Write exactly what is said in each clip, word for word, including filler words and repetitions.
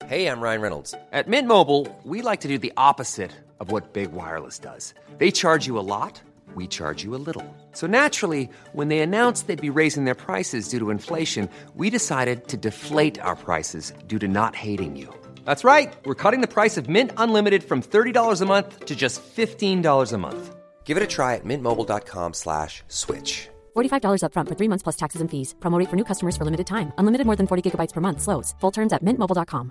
Hey, I'm Ryan Reynolds. At Mint Mobile, we like to do the opposite of what Big Wireless does. They charge you a lot, we charge you a little. So naturally, when they announced they'd be raising their prices due to inflation, we decided to deflate our prices due to not hating you. That's right. We're cutting the price of Mint Unlimited from thirty dollars a month to just fifteen dollars a month. Give it a try at mintmobile.com slash switch. forty-five dollars up front for three months plus taxes and fees. Promo rate for new customers for limited time. Unlimited more than forty gigabytes per month. Slows full terms at mint mobile dot com.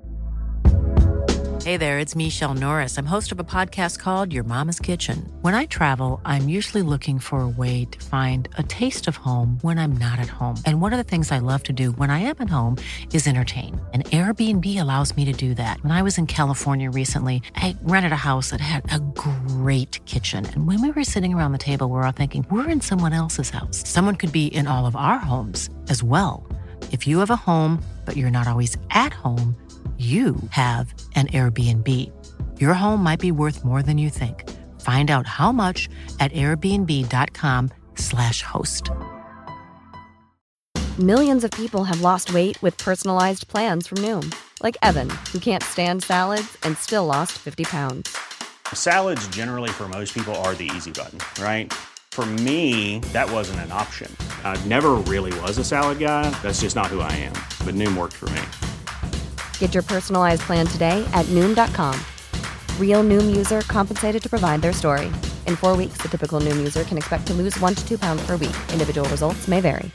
Hey there, it's Michelle Norris. I'm host of a podcast called Your Mama's Kitchen. When I travel, I'm usually looking for a way to find a taste of home when I'm not at home. And one of the things I love to do when I am at home is entertain. And Airbnb allows me to do that. When I was in California recently, I rented a house that had a great kitchen. And when we were sitting around the table, we were all thinking, we're in someone else's house. Someone could be in all of our homes as well. If you have a home, but you're not always at home, you have an Airbnb. Your home might be worth more than you think. Find out how much at airbnb.com slash host. Millions of people have lost weight with personalized plans from Noom. Like Evan, who can't stand salads and still lost fifty pounds. Salads generally for most people are the easy button, right? For me, that wasn't an option. I never really was a salad guy. That's just not who I am. But Noom worked for me. Get your personalized plan today at Noom dot com. Real Noom user compensated to provide their story. In four weeks, the typical Noom user can expect to lose one to two pounds per week. Individual results may vary.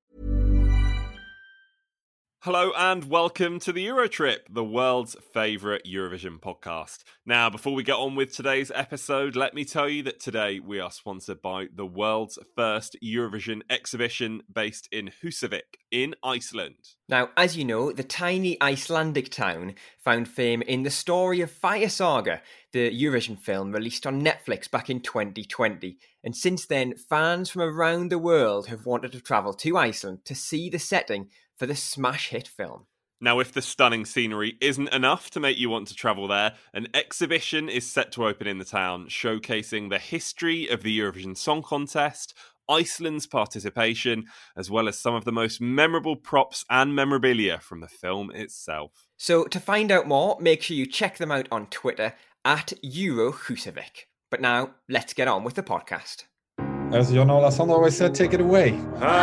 Hello and welcome to the Eurotrip, the world's favourite Eurovision podcast. Now, before we get on with today's episode, let me tell you that today we are sponsored by the world's first Eurovision exhibition based in Húsavík in Iceland. Now, as you know, the tiny Icelandic town found fame in the story of Fire Saga, the Eurovision film released on Netflix back in twenty twenty. And since then, fans from around the world have wanted to travel to Iceland to see the setting for the smash hit film. Now, if the stunning scenery isn't enough to make you want to travel there, an exhibition is set to open in the town, showcasing the history of the Eurovision Song Contest, Iceland's participation, as well as some of the most memorable props and memorabilia from the film itself. So to find out more, make sure you check them out on Twitter at EuroHúsavík. But now, let's get on with the podcast. As Jon Olason always said, take it away.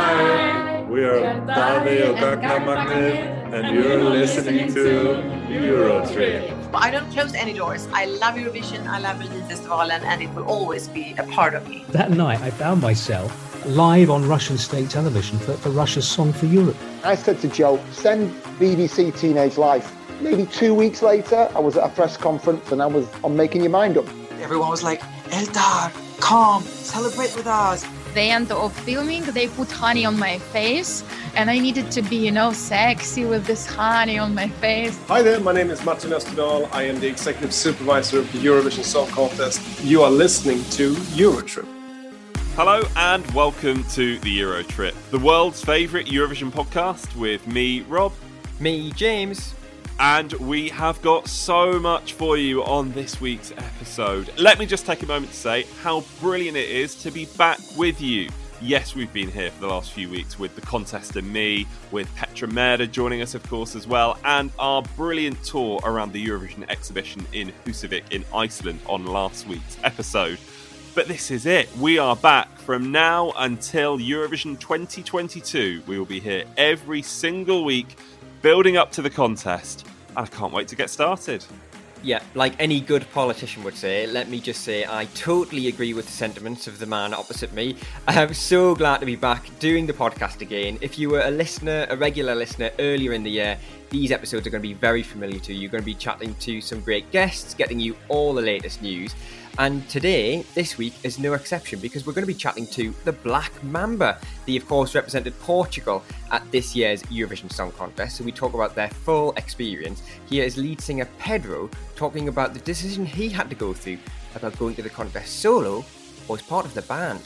Hi, we are Davi and Dagna Magni, and you're listening to Eurotrip. I don't close any doors. I love Eurovision, I love Melodifestivalen, and it will always be a part of me. That night, I found myself live on Russian state television for, for Russia's Song for Europe. I said to Joe, send B B C Teenage Life. Maybe two weeks later, I was at a press conference and I was on Making Your Mind Up. Everyone was like, Eldar, come, celebrate with us. The end of filming, they put honey on my face, and I needed to be, you know, sexy with this honey on my face. Hi there, my name is Martin Österdahl. I am the executive supervisor of the Eurovision Song Contest. You are listening to Eurotrip. Hello and welcome to the Eurotrip, the world's favourite Eurovision podcast with me, Rob. Me, James. And we have got so much for you on this week's episode. Let me just take a moment to say how brilliant it is to be back with you. Yes, we've been here for the last few weeks with the contest and me, with Petra Mede joining us, of course, as well, and our brilliant tour around the Eurovision exhibition in Húsavík in Iceland on last week's episode. But this is it. We are back from now until Eurovision twenty twenty-two. We will be here every single week, building up to the contest, and I can't wait to get started. Yeah, like any good politician would say, let me just say I totally agree with the sentiments of the man opposite me. I'm so glad to be back doing the podcast again. If you were a listener, a regular listener earlier in the year, these episodes are going to be very familiar to you. You're going to be chatting to some great guests, getting you all the latest news. And today, this week, is no exception because we're going to be chatting to the Black Mamba. They, of course, represented Portugal at this year's Eurovision Song Contest, so we talk about their full experience. Here is lead singer Pedro talking about the decision he had to go through about going to the contest solo or as part of the band.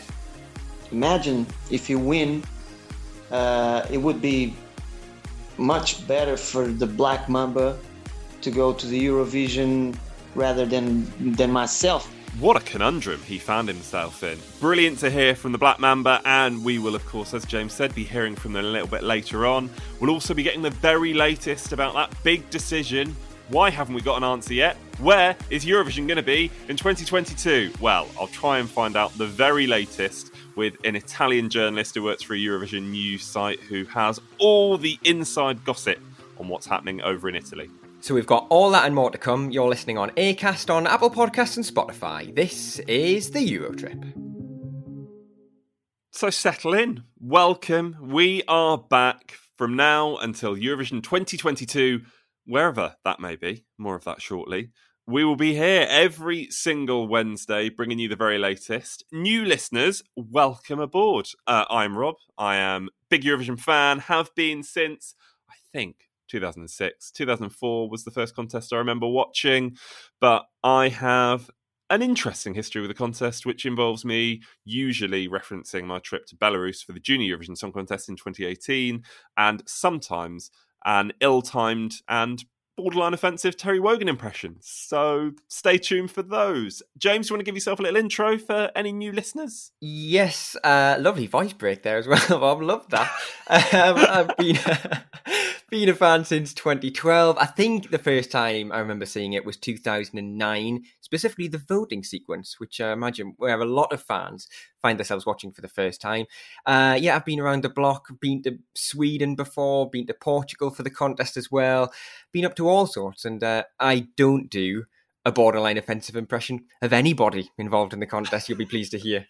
Imagine if you win, uh, it would be much better for the Black Mamba to go to the Eurovision rather than than myself. What a conundrum he found himself in. Brilliant to hear from the Black Mamba, and we will, of course, as James said, be hearing from them a little bit later on. We'll also be getting the very latest about that big decision. Why haven't we got an answer yet? Where is Eurovision going to be in twenty twenty-two? Well, I'll try and find out the very latest with an Italian journalist who works for a Eurovision news site who has all the inside gossip on what's happening over in Italy. So we've got all that and more to come. You're listening on Acast, on Apple Podcasts and Spotify. This is the Eurotrip. So settle in. Welcome. We are back from now until Eurovision twenty twenty-two, wherever that may be. More of that shortly. We will be here every single Wednesday, bringing you the very latest. New listeners, welcome aboard. Uh, I'm Rob. I am a big Eurovision fan, have been since, I think, two thousand six. two thousand four was the first contest I remember watching, but I have an interesting history with the contest, which involves me usually referencing my trip to Belarus for the Junior Eurovision Song Contest in twenty eighteen, and sometimes an ill-timed and borderline offensive Terry Wogan impression. So stay tuned for those. James, you want to give yourself a little intro for any new listeners? Yes, uh, lovely voice break there as well, Bob. Love that. um, I've been... Been a fan since twenty twelve. I think the first time I remember seeing it was two thousand nine, specifically the voting sequence, which I imagine where a lot of fans find themselves watching for the first time. Uh, yeah, I've been around the block, been to Sweden before, been to Portugal for the contest as well, been up to all sorts, and uh, I don't do a borderline offensive impression of anybody involved in the contest, you'll be pleased to hear.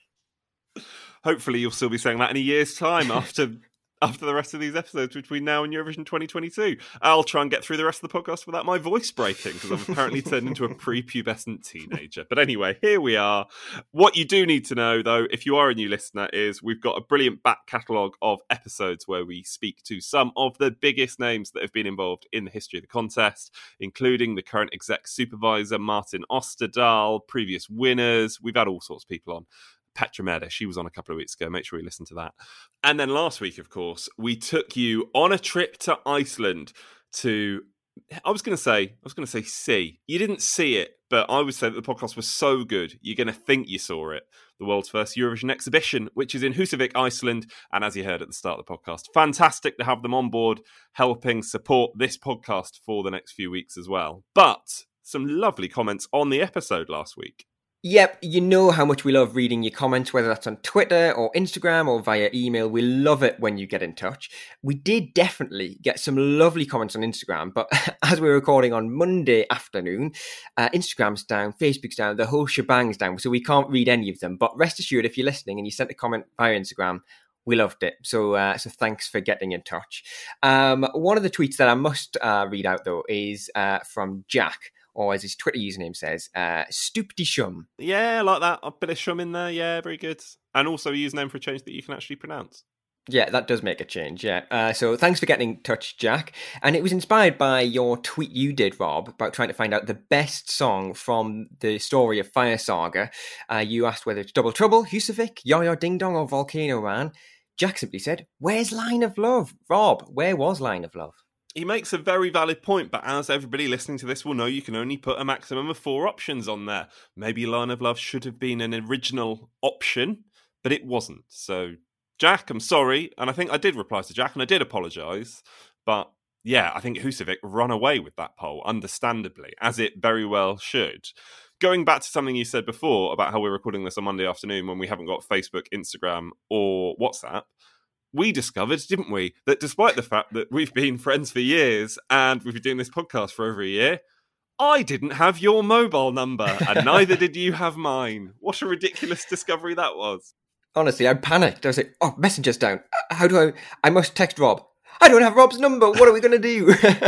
Hopefully you'll still be saying that in a year's time after... after the rest of these episodes between now and Eurovision twenty twenty-two. I'll try and get through the rest of the podcast without my voice breaking, because I've apparently turned into a prepubescent teenager. But anyway, here we are. What you do need to know, though, if you are a new listener, is we've got a brilliant back catalogue of episodes where we speak to some of the biggest names that have been involved in the history of the contest, including the current exec supervisor, Martin Osterdahl, previous winners. We've had all sorts of people on. Petra Mede, she was on a couple of weeks ago. Make sure you listen to that. And then last week, of course, we took you on a trip to Iceland to, I was going to say, I was going to say see. You didn't see it, but I would say that the podcast was so good, you're going to think you saw it. The world's first Eurovision exhibition, which is in Husavik, Iceland. And as you heard at the start of the podcast, fantastic to have them on board, helping support this podcast for the next few weeks as well. But some lovely comments on the episode last week. Yep, you know how much we love reading your comments, whether that's on Twitter or Instagram or via email. We love it when you get in touch. We did definitely get some lovely comments on Instagram, but as we're recording on Monday afternoon, uh, Instagram's down, Facebook's down, the whole shebang's down, so we can't read any of them. But rest assured, if you're listening and you sent a comment via Instagram, we loved it. So uh, so thanks for getting in touch. Um, one of the tweets that I must uh, read out, though, is uh, from Jack, or as his Twitter username says, uh, Stoop die Shum. Yeah, I like that. A bit of shum in there. Yeah, very good. And also a username for a change that you can actually pronounce. Yeah, that does make a change, yeah. Uh, so thanks for getting in touch, Jack. And it was inspired by your tweet you did, Rob, about trying to find out the best song from the story of Fire Saga. Uh, you asked whether it's Double Trouble, Husavik, Yo-Yo Ding Dong, or Volcano Man. Jack simply said, where's Line of Love? Rob, where was Line of Love? He makes a very valid point, but as everybody listening to this will know, you can only put a maximum of four options on there. Maybe Line of Love should have been an original option, but it wasn't. So, Jack, I'm sorry. And I think I did reply to Jack, and I did apologise. But, yeah, I think Husavik run away with that poll, understandably, as it very well should. Going back to something you said before about how we're recording this on Monday afternoon when we haven't got Facebook, Instagram, or WhatsApp, we discovered, didn't we, that despite the fact that we've been friends for years and we've been doing this podcast for over a year, I didn't have your mobile number and neither did you have mine. What a ridiculous discovery that was. Honestly, I panicked. I was like, oh, Messenger's down. How do I... I must text Rob. I don't have Rob's number. What are we going to do?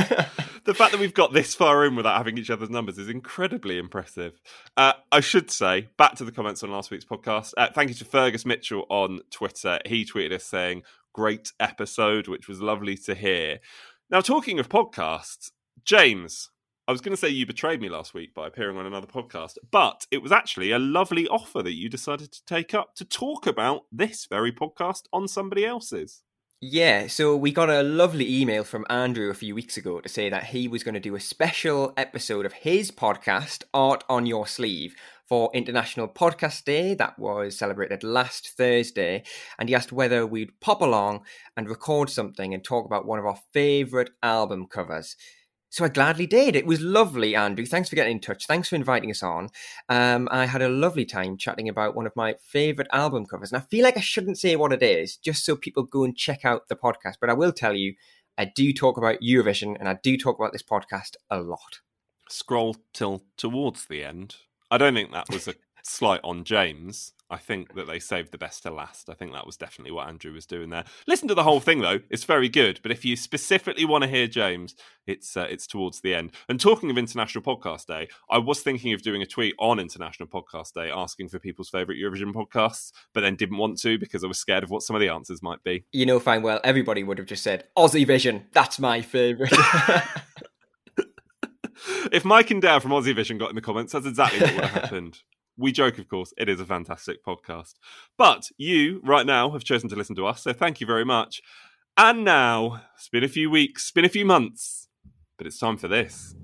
The fact that we've got this far in without having each other's numbers is incredibly impressive. Uh, I should say, back to the comments on last week's podcast, uh, thank you to Fergus Mitchell on Twitter. He tweeted us saying, great episode, which was lovely to hear. Now, talking of podcasts, James, I was going to say you betrayed me last week by appearing on another podcast, but it was actually a lovely offer that you decided to take up to talk about this very podcast on somebody else's. Yeah, so we got a lovely email from Andrew a few weeks ago to say that he was going to do a special episode of his podcast, Art on Your Sleeve, for International Podcast Day that was celebrated last Thursday. And he asked whether we'd pop along and record something and talk about one of our favourite album covers. So I gladly did. It was lovely, Andrew. Thanks for getting in touch. Thanks for inviting us on. Um, I had a lovely time chatting about one of my favourite album covers. And I feel like I shouldn't say what it is, just so people go and check out the podcast. But I will tell you, I do talk about Eurovision and I do talk about this podcast a lot. Scroll till towards the end. I don't think that was a slight on James. I think that they saved the best to last. I think that was definitely what Andrew was doing there. Listen to the whole thing, though. It's very good. But if you specifically want to hear James, it's uh, it's towards the end. And talking of International Podcast Day, I was thinking of doing a tweet on International Podcast Day asking for people's favourite Eurovision podcasts, but then didn't want to because I was scared of what some of the answers might be. You know fine well, everybody would have just said, Aussie Vision, that's my favourite. If Mike and Dale from Aussie Vision got in the comments, that's exactly what would have happened. We joke, of course, it is a fantastic podcast. But you, right now, have chosen to listen to us, so thank you very much. And now, it's been a few weeks, it's been a few months, but it's time for this.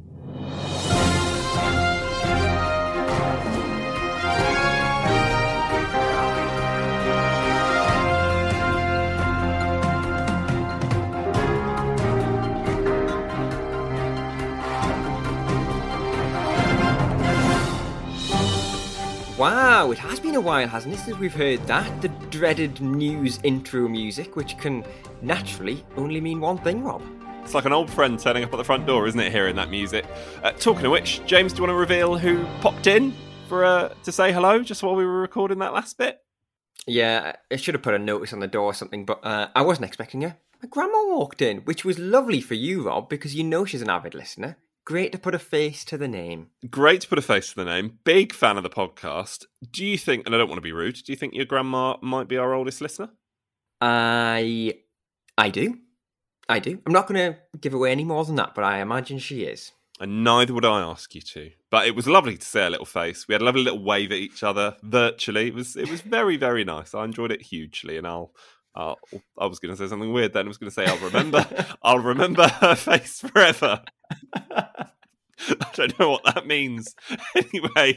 Wow, it has been a while, hasn't it, since we've heard that? The dreaded news intro music, which can naturally only mean one thing, Rob. It's like an old friend turning up at the front door, isn't it, hearing that music? Uh, talking of which, James, do you want to reveal who popped in for uh, to say hello just while we were recording that last bit? Yeah, I should have put a notice on the door or something, but uh, I wasn't expecting her. My grandma walked in, which was lovely for you, Rob, because you know she's an avid listener. Great to put a face to the name. Great to put a face to the name. Big fan of the podcast. Do you think, and I don't want to be rude, do you think your grandma might be our oldest listener? I... I do. I do. I'm not going to give away any more than that, but I imagine she is. And neither would I ask you to. But it was lovely to see her little face. We had a lovely little wave at each other virtually. It was it was very, very nice. I enjoyed it hugely, and I'll... I'll I was going to say something weird then. I was going to say I'll remember I'll remember her face forever. I don't know what that means. Anyway.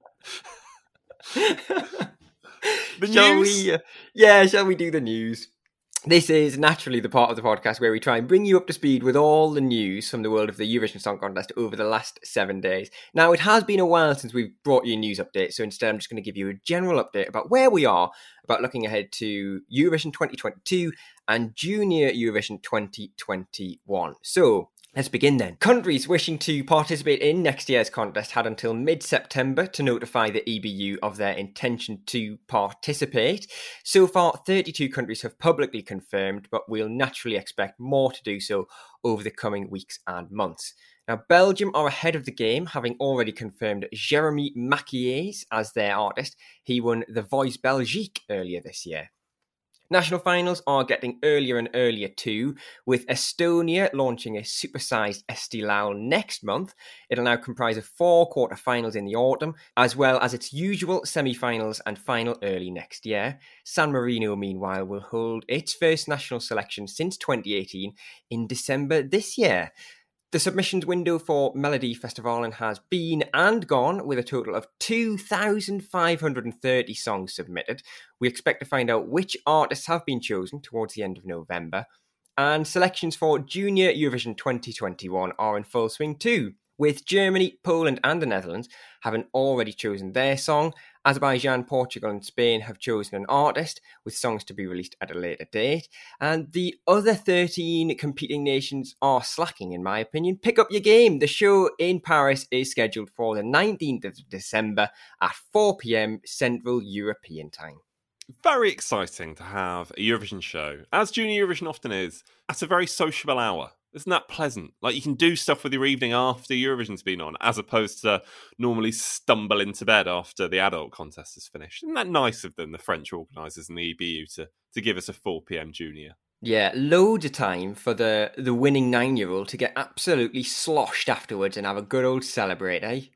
The shall news? We, uh, yeah, shall we do the news? This is naturally the part of the podcast where we try and bring you up to speed with all the news from the world of the Eurovision Song Contest over the last seven days. Now, it has been a while since we've brought you a news update, so instead I'm just going to give you a general update about where we are, about looking ahead to Eurovision twenty twenty-two and Junior Eurovision twenty twenty-one. So, let's begin then. Countries wishing to participate in next year's contest had until mid-September to notify the E B U of their intention to participate. So far, thirty-two countries have publicly confirmed, but we'll naturally expect more to do so over the coming weeks and months. Now, Belgium are ahead of the game, having already confirmed Jeremy Makies as their artist. He won The Voice Belgique earlier this year. National finals are getting earlier and earlier too, with Estonia launching a supersized Estilaul next month. It'll now comprise of four quarterfinals in the autumn, as well as its usual semi-finals and final early next year. San Marino, meanwhile, will hold its first national selection since twenty eighteen in December this year. The submissions window for Melodifestivalen has been and gone, with a total of two thousand five hundred thirty songs submitted. We expect to find out which artists have been chosen towards the end of November. And selections for Junior Eurovision twenty twenty-one are in full swing too, with Germany, Poland and the Netherlands having already chosen their song. Azerbaijan, Portugal and Spain have chosen an artist, with songs to be released at a later date. And the other thirteen competing nations are slacking, in my opinion. Pick up your game. The show in Paris is scheduled for the nineteenth of December at four p.m. Central European Time. Very exciting to have a Eurovision show, as Junior Eurovision often is, at a very sociable hour. Isn't that pleasant? Like, you can do stuff with your evening after Eurovision's been on, as opposed to normally stumble into bed after the adult contest is finished. Isn't that nice of them, the French organisers and the E B U, to, to give us a four p.m. Junior? Yeah, loads of time for the, the winning nine-year-old to get absolutely sloshed afterwards and have a good old celebrate, eh?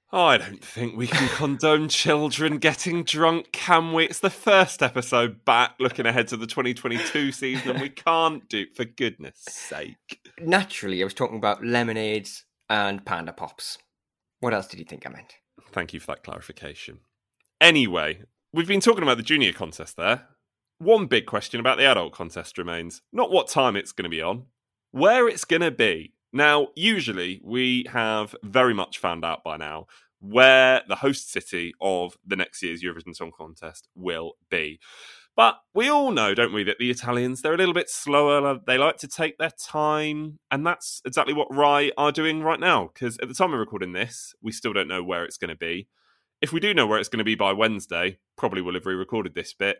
Oh, I don't think we can condone children getting drunk, can we? It's the first episode back looking ahead to the twenty twenty-two season, and we can't do, for goodness sake. Naturally, I was talking about lemonades and Panda Pops. What else did you think I meant? Thank you for that clarification. Anyway, we've been talking about the junior contest there. One big question about the adult contest remains. Not what time it's going to be on, where it's going to be. Now, usually we have very much found out by now where the host city of the next year's Eurovision Song Contest will be. But we all know, don't we, that the Italians, they're a little bit slower. They like to take their time. And that's exactly what Rai are doing right now. Because at the time of recording this, we still don't know where it's going to be. If we do know where it's going to be by Wednesday, probably we'll have re-recorded this bit.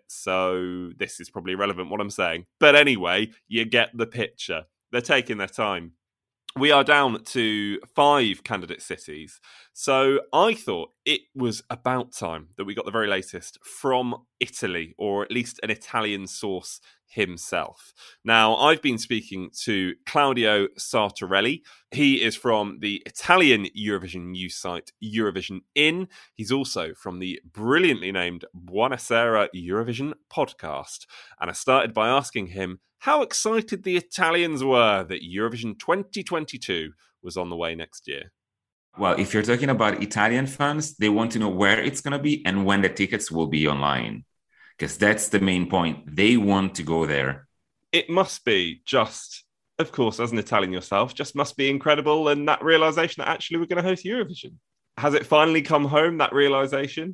So this is probably irrelevant what I'm saying. But anyway, you get the picture. They're taking their time. We are down to five candidate cities. So I thought it was about time that we got the very latest from Italy, or at least an Italian source himself. Now, I've been speaking to Claudio Sartorelli. He is from the Italian Eurovision news site Eurovision In. He's also from the brilliantly named Buonasera Eurovision podcast. And I started by asking him how excited the Italians were that Eurovision twenty twenty-two was on the way next year. Well, if you're talking about Italian fans, they want to know where it's going to be and when the tickets will be online. Because that's the main point. They want to go there. It must be just, of course, as an Italian yourself, just must be incredible. And that realization that actually we're going to host Eurovision. Has it finally come home, that realization?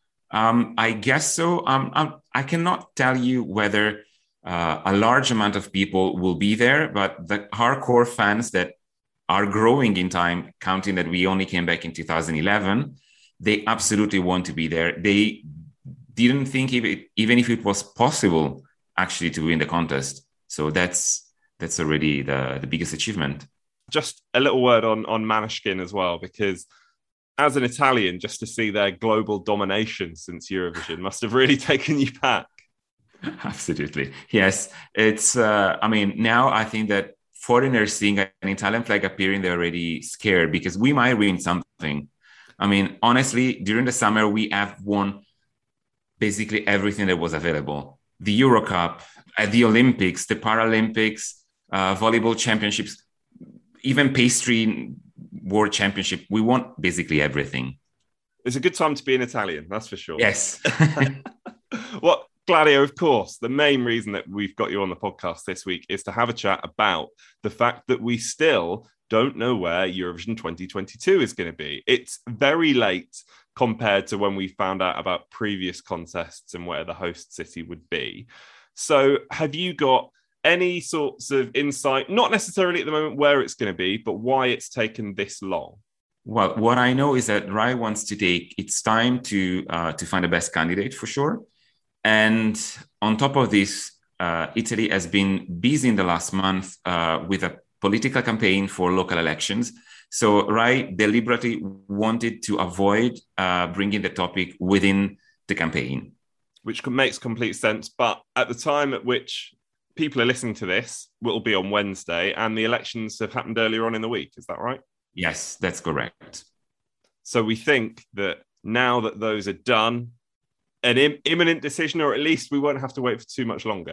Um, I guess so. Um, I'm, I cannot tell you whether uh, a large amount of people will be there, but the hardcore fans that are growing in time, counting that we only came back in two thousand eleven, they absolutely want to be there. They didn't think if it, even if it was possible actually to win the contest. So that's that's already the, the biggest achievement. Just a little word on, on Måneskin as well, because as an Italian, just to see their global domination since Eurovision must have really taken you back. Absolutely. Yes. It's, uh, I mean, now I think that foreigners seeing an Italian flag appearing, they're already scared because we might win something. I mean, honestly, during the summer, we have won basically everything that was available. The Euro Cup, at the Olympics, the Paralympics, uh, volleyball championships, even pastry world championship. We won basically everything. It's a good time to be an Italian, that's for sure. Yes. Well, Gladio, of course, the main reason that we've got you on the podcast this week is to have a chat about the fact that we still don't know where Eurovision twenty twenty-two is going to be. It's very late compared to when we found out about previous contests and where the host city would be. So have you got any sorts of insight, not necessarily at the moment where it's going to be, but why it's taken this long? Well, what I know is that Rai wants to take its time to uh, to find the best candidate for sure. And on top of this, uh, Italy has been busy in the last month uh, with a political campaign for local elections. So Rai deliberately wanted to avoid uh, bringing the topic within the campaign. Which makes complete sense. But at the time at which people are listening to this, will be on Wednesday, and the elections have happened earlier on in the week. Is that right? Yes, that's correct. So we think that now that those are done, an im- imminent decision, or at least we won't have to wait for too much longer.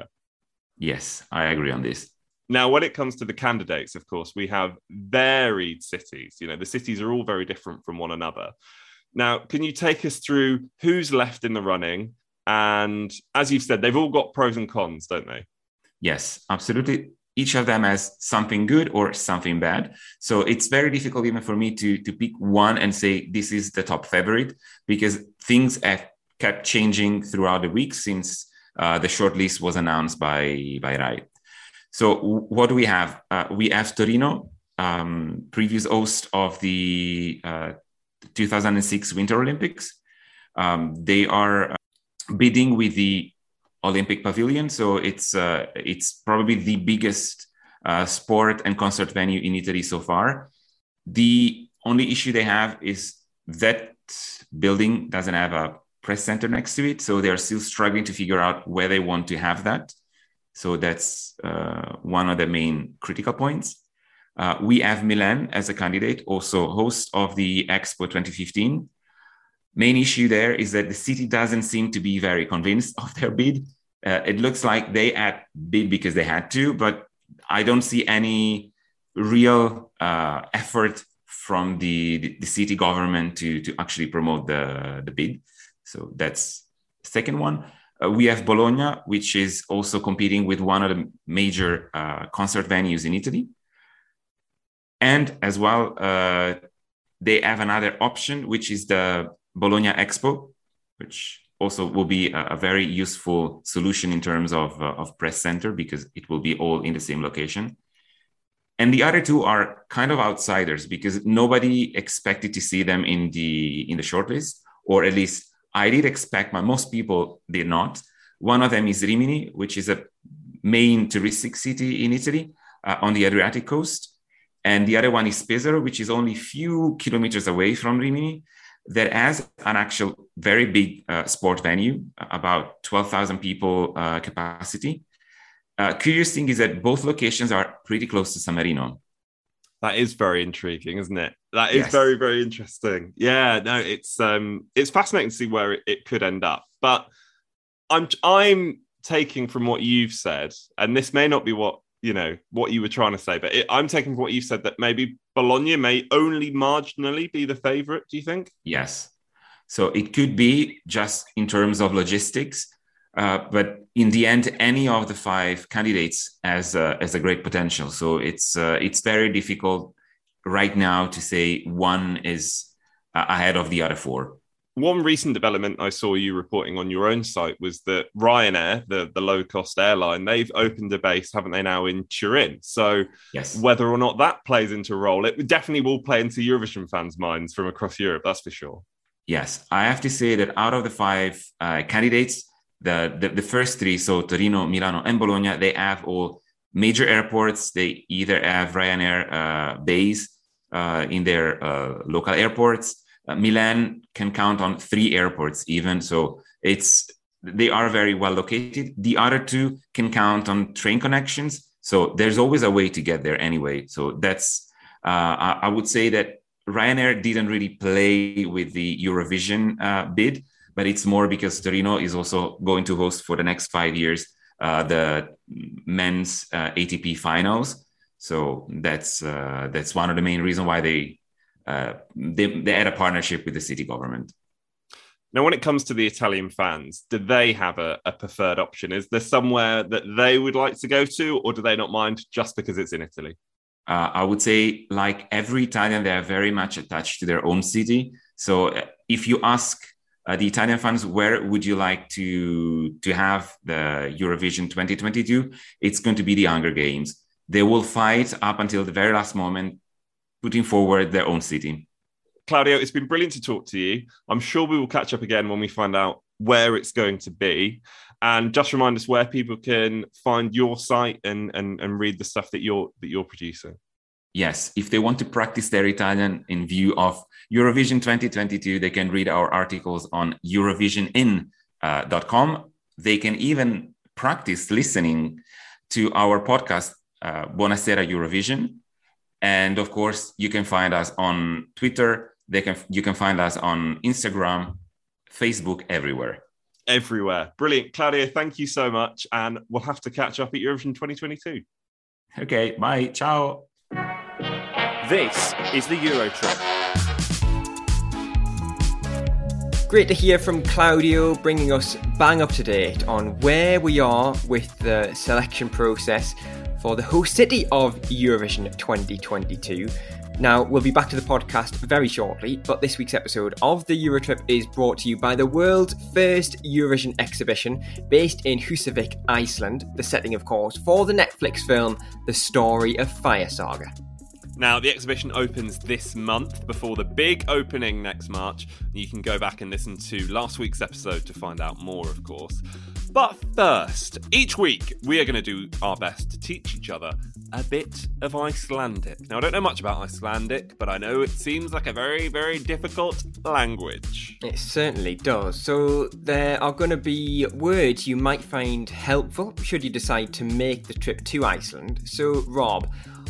Yes, I agree on this. Now, when it comes to the candidates, of course, we have varied cities. You know, the cities are all very different from one another. Now, can you take us through who's left in the running? And as you've said, they've all got pros and cons, don't they? Yes, absolutely. Each of them has something good or something bad. So it's very difficult even for me to, to pick one and say this is the top favorite, because things have kept changing throughout the week since uh, the shortlist was announced by, by Rai. So what do we have? Uh, we have Torino, um, previous host of the uh, two thousand six Winter Olympics. Um, they are bidding with the Olympic Pavilion. So it's uh, it's probably the biggest uh, sport and concert venue in Italy so far. The only issue they have is that building doesn't have a press center next to it. So they're still struggling to figure out where they want to have that. So that's uh, one of the main critical points. Uh, we have Milan as a candidate, also host of the Expo twenty fifteen. Main issue there is that the city doesn't seem to be very convinced of their bid. Uh, it looks like they had bid because they had to, but I don't see any real uh, effort from the, the, the city government to, to actually promote the, the bid. So that's the second one. Uh, we have Bologna, which is also competing with one of the major uh, concert venues in Italy. And as well, uh, they have another option, which is the Bologna Expo, which also will be a, a very useful solution in terms of, uh, of press center, because it will be all in the same location. And the other two are kind of outsiders because nobody expected to see them in the in the shortlist, or at least I did expect, but most people did not. One of them is Rimini, which is a main touristic city in Italy uh, on the Adriatic coast. And the other one is Pesaro, which is only a few kilometers away from Rimini, that has an actual very big uh, sport venue, about twelve thousand people uh, capacity. Uh, curious thing is that both locations are pretty close to San Marino. That is very intriguing, isn't it? That is Yes. very, very interesting. Yeah, no, it's um, it's fascinating to see where it, it could end up. But I'm I'm taking from what you've said, and this may not be what you know what you were trying to say, but it, I'm taking from what you've said that maybe Bologna may only marginally be the favourite. Do you think? Yes. So it could be just in terms of logistics, uh, but in the end, any of the five candidates has uh, has a great potential. So it's uh, it's very difficult right now to say one is uh, ahead of the other four. One recent development I saw you reporting on your own site was that Ryanair, the, the low-cost airline, they've opened a base, haven't they, now in Turin? So yes. Whether or not that plays into a role, it definitely will play into Eurovision fans' minds from across Europe, that's for sure. Yes, I have to say that out of the five uh, candidates, the, the, the first three, so Torino, Milano, and Bologna, they have all major airports. They either have Ryanair uh, base uh, in their uh, local airports. Uh, Milan can count on three airports even, so it's they are very well located. The other two can count on train connections, so there's always a way to get there anyway. So that's uh, I, I would say that Ryanair didn't really play with the Eurovision uh, bid, but it's more because Torino is also going to host for the next five years uh, the men's uh, A T P finals. So that's uh, that's one of the main reasons why they. Uh, they, they had a partnership with the city government. Now, when it comes to the Italian fans, do they have a, a preferred option? Is there somewhere that they would like to go to, or do they not mind just because it's in Italy? Uh, I would say, like every Italian, they are very much attached to their own city. So uh, if you ask uh, the Italian fans, where would you like to, to have the Eurovision twenty twenty-two? It's going to be the Hunger Games. They will fight up until the very last moment, putting forward their own city. Claudio, it's been brilliant to talk to you. I'm sure we will catch up again when we find out where it's going to be. And just remind us where people can find your site and, and, and read the stuff that you're that you're producing. Yes, if they want to practice their Italian in view of Eurovision twenty twenty-two, they can read our articles on eurovision in dot com. They can even practice listening to our podcast, uh, Buonasera Eurovision. And of course, you can find us on Twitter. They can you can find us on Instagram, Facebook, everywhere. Everywhere. Brilliant. Claudio, thank you so much. And we'll have to catch up at Eurovision twenty twenty-two. Okay, bye. Ciao. This is the Eurotrip. Great to hear from Claudio, bringing us bang up to date on where we are with the selection process for the host city of Eurovision twenty twenty-two. Now, we'll be back to the podcast very shortly, but this week's episode of the Eurotrip is brought to you by the world's first Eurovision exhibition based in Húsavík, Iceland, the setting, of course, for the Netflix film The Story of Fire Saga. Now, the exhibition opens this month before the big opening next March. You can go back and listen to last week's episode to find out more, of course. But first, each week we are going to do our best to teach each other a bit of Icelandic. Now, I don't know much about Icelandic, but I know it seems like a very, very difficult language. It certainly does. So there are going to be words you might find helpful should you decide to make the trip to Iceland. So, Rob,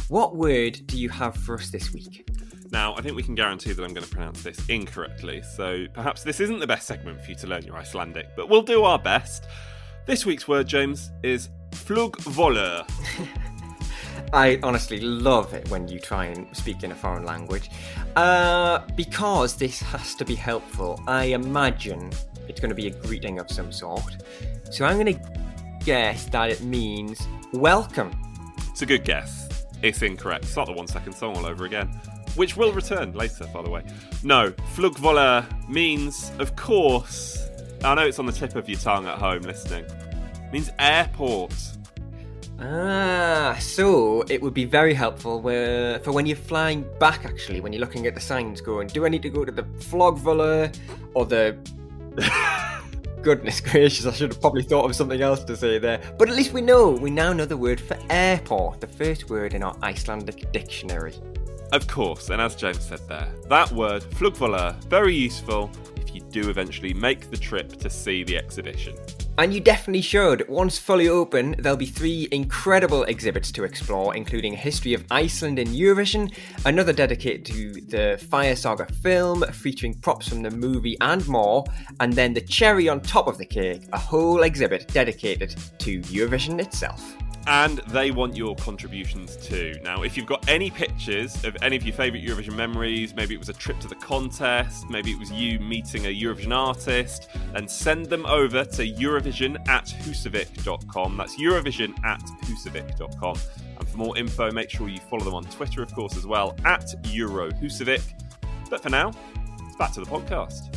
what word do you have for us this week? Now, I think we can guarantee that I'm going to pronounce this incorrectly, so perhaps this isn't the best segment for you to learn your Icelandic, but we'll do our best. This week's word, James, is flugvolur. I honestly love it when you try and speak in a foreign language. Uh, because this has to be helpful, I imagine it's going to be a greeting of some sort. So I'm going to guess that it means welcome. It's a good guess. It's incorrect. Start the one second song all over again, which will return later, by the way. No, flugvolur means, of course, I know it's on the tip of your tongue at home listening, it means airport. Ah, so it would be very helpful where, for when you're flying back, actually, when you're looking at the signs going, do I need to go to the flugvolur or the... Goodness gracious, I should have probably thought of something else to say there. But at least we know, we now know the word for airport, the first word in our Icelandic dictionary. Of course, and as James said there, that word, flugvolur, very useful if you do eventually make the trip to see the exhibition. And you definitely should. Once fully open, there'll be three incredible exhibits to explore, including a history of Iceland in Eurovision, another dedicated to the Fire Saga film, featuring props from the movie and more, and then the cherry on top of the cake, a whole exhibit dedicated to Eurovision itself. And they want your contributions too. Now, if you've got any pictures of any of your favourite Eurovision memories, maybe it was a trip to the contest, maybe it was you meeting a Eurovision artist, then send them over to Eurovision at husavik dot com. That's Eurovision at husavik dot com. And for more info, make sure you follow them on Twitter, of course, as well, at EuroHusavik. But for now, it's back to the podcast.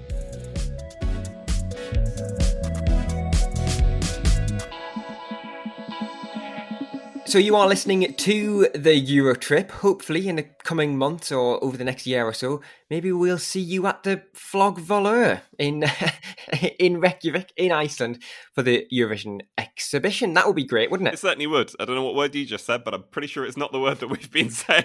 So you are listening to the Euro trip. Hopefully in the coming months or over the next year or so, maybe we'll see you at the flugvolur in in Reykjavik in Iceland for the Eurovision exhibition. That would be great, wouldn't it? It certainly would. I don't know what word you just said, but I'm pretty sure it's not the word that we've been saying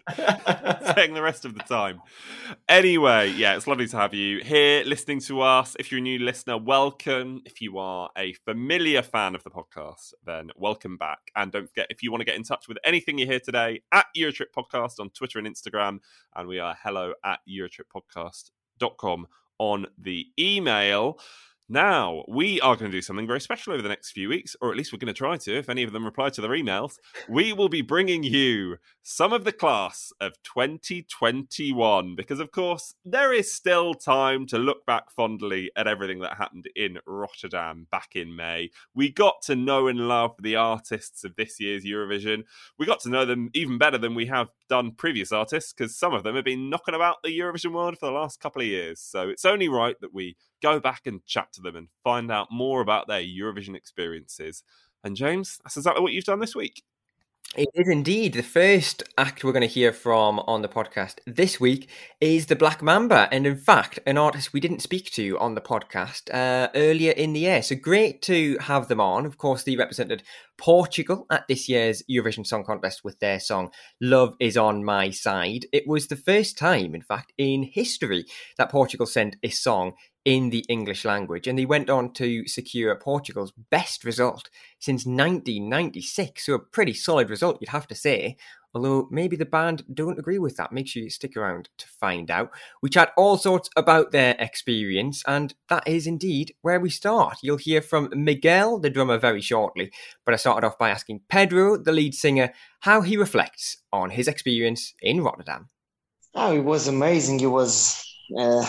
saying the rest of the time. Anyway, yeah, it's lovely to have you here listening to us. If you're a new listener, welcome. If you are a familiar fan of the podcast, then welcome back. And don't forget, if you want to get in touch with anything you hear today, at Eurotrip Podcast on Twitter and Instagram, and we are hello at eurotrip podcast dot com on the email. Now, we are going to do something very special over the next few weeks, or at least we're going to try to, if any of them reply to their emails. We will be bringing you some of the class of twenty twenty-one, because, of course, there is still time to look back fondly at everything that happened in Rotterdam back in May. We got to know and love the artists of this year's Eurovision. We got to know them even better than we have done previous artists, because some of them have been knocking about the Eurovision world for the last couple of years. So it's only right that we go back and chat to them and find out more about their Eurovision experiences. And James, that's exactly what you've done this week. It is indeed. The first act we're going to hear from on the podcast this week is the Black Mamba, and in fact, an artist we didn't speak to on the podcast uh, earlier in the year. So great to have them on. Of course, they represented Portugal at this year's Eurovision Song Contest with their song Love Is On My Side. It was the first time, in fact, in history that Portugal sent a song in the English language, and they went on to secure Portugal's best result since nineteen ninety-six, so a pretty solid result, you'd have to say, although maybe the band don't agree with that. Make sure you stick around to find out. We chat all sorts about their experience, and that is indeed where we start. You'll hear from Miguel, the drummer, very shortly, but I started off by asking Pedro, the lead singer, how he reflects on his experience in Rotterdam. Oh, it was amazing. It was... Uh...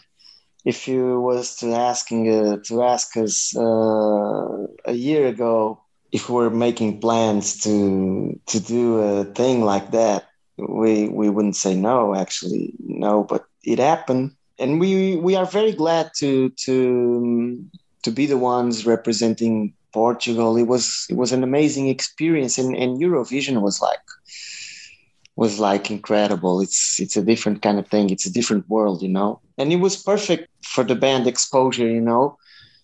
If you was to asking uh, to ask us uh, a year ago if we were making plans to to do a thing like that, we we wouldn't say no. Actually, no, but it happened, and we we are very glad to to to be the ones representing Portugal. It was it was an amazing experience, and, and Eurovision was like was like incredible. It's it's a different kind of thing. It's a different world, you know. And it was perfect for the band exposure, you know,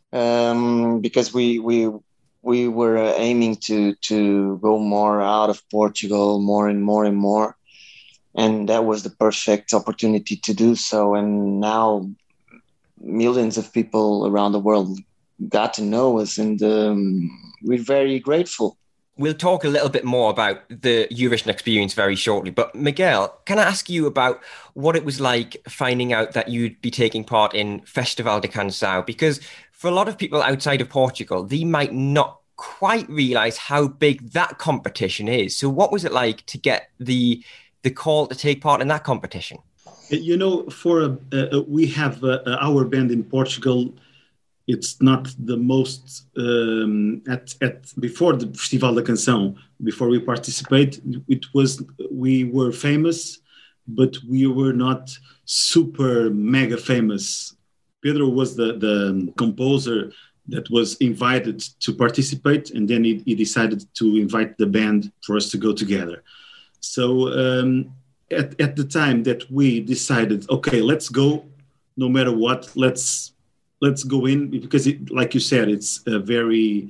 um, because we we we were uh, aiming to to go more out of Portugal, more and more and more, and that was the perfect opportunity to do so. And now millions of people around the world got to know us, and um, we're very grateful. We'll talk a little bit more about the Eurovision experience very shortly. But Miguel, can I ask you about what it was like finding out that you'd be taking part in Festival da Canção? Because for a lot of people outside of Portugal, they might not quite realise how big that competition is. So what was it like to get the the call to take part in that competition? You know, for uh, uh, we have uh, our band in Portugal. It's not the most um, at at before the Festival da Canção. Before we participate, it was we were famous, but we were not super mega famous. Pedro was the the composer that was invited to participate, and then he, he decided to invite the band for us to go together. So um, at at the time that we decided, okay, let's go, no matter what, let's. Let's go in because, it, like you said, it's a very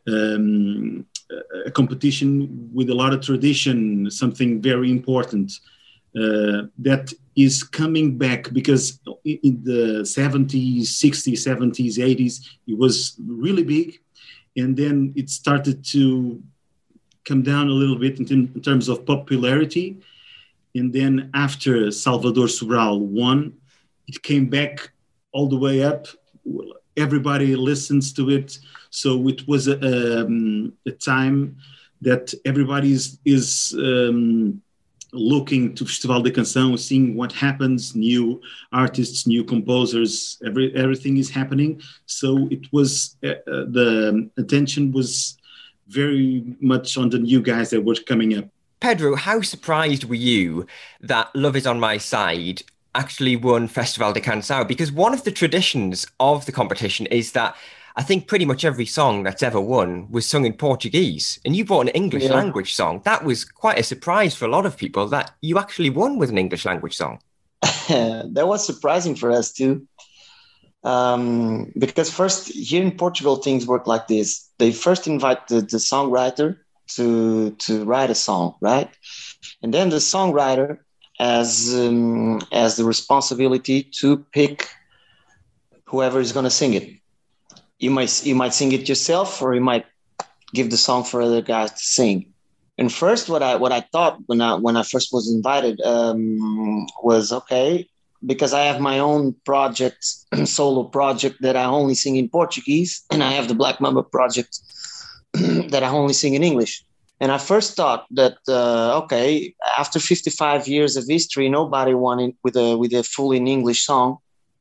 um, a competition with a lot of tradition, something very important uh, that is coming back because in the seventies, sixties, seventies, eighties, it was really big. And then it started to come down a little bit in, t- in terms of popularity. And then after Salvador Sobral won, it came back all the way up. Everybody listens to it, so it was a, um, a time that everybody is, is um, looking to Festival da Canção, seeing what happens, new artists, new composers, every everything is happening. So it was uh, the attention was very much on the new guys that were coming up. Pedro, how surprised were you that Love Is On My Side actually won Festival da Canção? Because one of the traditions of the competition is that I think pretty much every song that's ever won was sung in Portuguese, and you brought an English yeah. language song. That was quite a surprise for a lot of people that you actually won with an English language song. That was surprising for us too, um, because first here in Portugal things work like this. They first invite the, the songwriter to to write a song, right? And then the songwriter as um, as the responsibility to pick whoever is going to sing it. You might you might sing it yourself, or you might give the song for other guys to sing. And first, what I what I thought when I when I first was invited um, was okay, because I have my own project, solo project that I only sing in Portuguese, and I have the Black Mamba project that I only sing in English. And I first thought that, uh, okay, after fifty-five years of history, nobody wanted with a with a full in English song.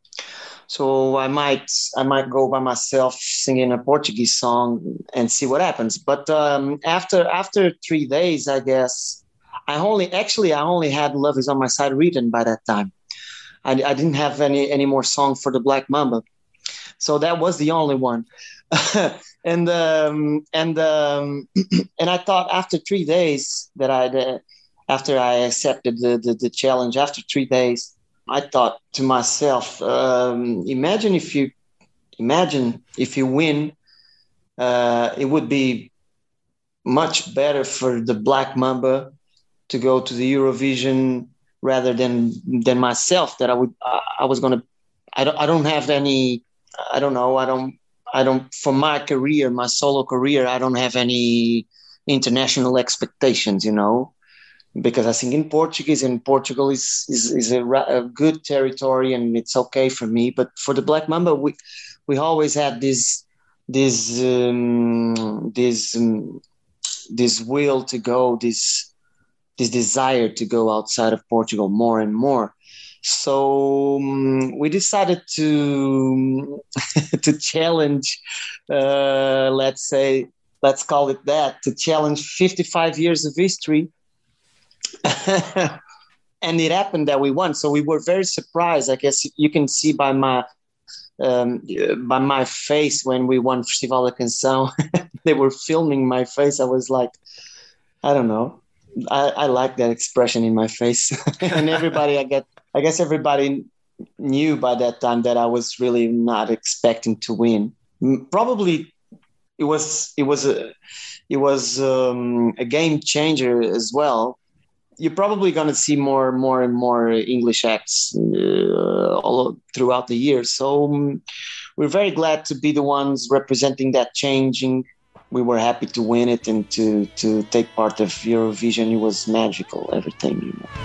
So I might I might go by myself singing a Portuguese song and see what happens. But um, after after three days, I guess I only actually I only had Love Is On My Side written by that time. I, I didn't have any any more song for the Black Mamba, so that was the only one. and um, and um, and I thought after three days that I uh, after I accepted the, the the challenge after three days, I thought to myself, um, imagine if you imagine if you win, uh, it would be much better for the Black Mamba to go to the Eurovision rather than than myself. That I would I, I was gonna I don't I don't have any I don't know I don't. I don't, for my career, my solo career, I don't have any international expectations, you know, because I sing in Portuguese, and Portugal is is, is a, a good territory, and it's okay for me. But for the Black Mamba, we we always had this this um, this um, this will to go, this this desire to go outside of Portugal more and more. So um, we decided to to challenge, uh, let's say, let's call it that, to challenge fifty-five years of history. And it happened that we won. So we were very surprised. I guess you can see by my um, by my face when we won Festival da Canção. They were filming my face. I was like, I don't know. I, I like that expression in my face. And everybody, I get, I guess everybody knew by that time that I was really not expecting to win. Probably it was, it was a, it was um, a game changer as well. You're probably going to see more, more and more English acts uh, all throughout the year. So um, we're very glad to be the ones representing that changing we were happy to win it and to to take part of Eurovision. It was magical, everything, you know.